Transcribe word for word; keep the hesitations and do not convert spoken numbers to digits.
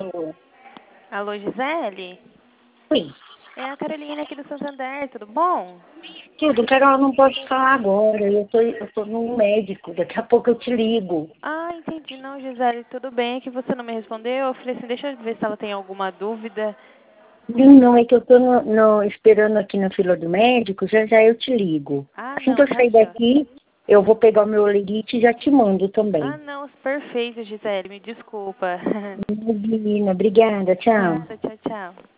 Alô? Alô, Gisele? Oi. É a Carolina aqui do Santander, tudo bom? Tudo, Carol, não posso falar agora. Eu tô, eu tô no médico. Daqui a pouco eu te ligo. Ah, entendi. Não, Gisele, tudo bem. É que você não me respondeu. Eu falei assim, deixa eu ver se ela tem alguma dúvida. Não, não, é que eu tô no, no- esperando aqui na fila do médico. Já já eu te ligo. Ah, Assim que não, eu tá sair já. daqui, eu vou pegar o meu Olerite e já te mando Ah, também. não, perfeito, Gisele. Me desculpa. Menina, obrigada, tchau. Nada, tchau, tchau.